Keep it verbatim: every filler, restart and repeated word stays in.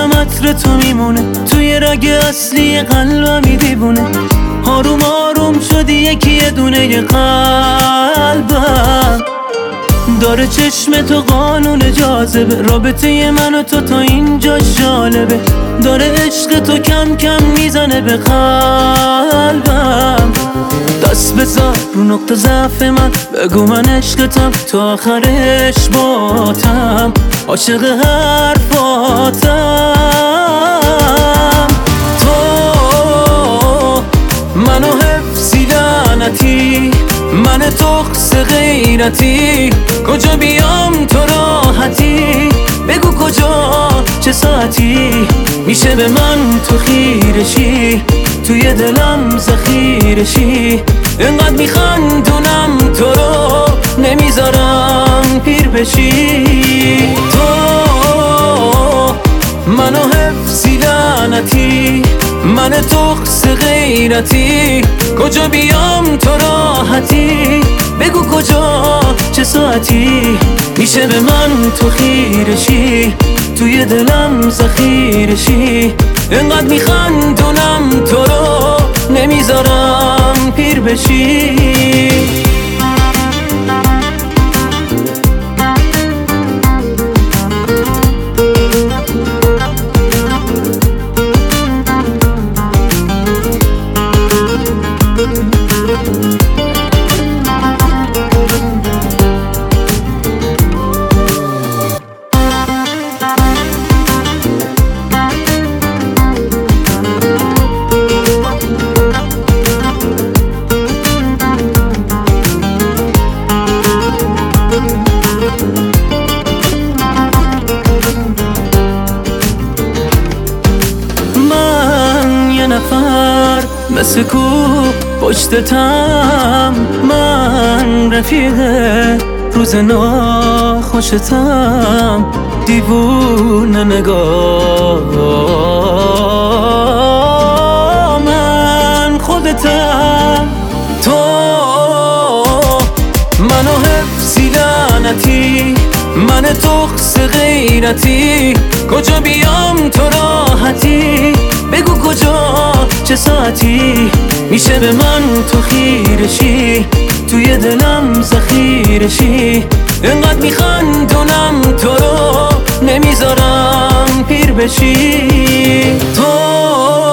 دلم عطر تو میمونه، توی رگ اصلی قلبمی دیوونه. آروم آروم شدی یکی یه دونه قلبم، داره چشم تو قانون جاذبه. رابطه من و تو تا اینجا جالبه، داره عشق تو کم کم میزنه به قلبم. دست بذار رو نقطه ضعف من، بگو من عشقتم تا آخرش باتم، عاشق حرفاتم. تو منو حفظی لعنتی، من تخص غیرتی، کجا بیام تو راحتی؟ بگو کجا چه ساعتی میشه به من تو خیرشی، توی دلم ذخیرشی. انقدر میخندونم تو رو نمیذارم پیر بشی. تو منو حفظی لعنتی، من تخص غیرتی، کجا بیام تو راحتی؟ بگو کجا چه ساعتی میشه به من تو خیرشی، توی دلم ذخیرشی. انقدر میخندونم تو رو نمیذارم پیر بشی. نفر مثل کو پشتتم، من رفیق روز ناخوشتم، دیوونه نگاه من خودتم. تو منو حفظی لعنتی، من تخص غیرتی، کجا بیام تو راحتی؟ بگو کجا چه ساعتی میشه به من تو خیرشی، توی دلم ذخیرشی. انقدر میخندونم تو رو نمیذارم پیر بشی. تو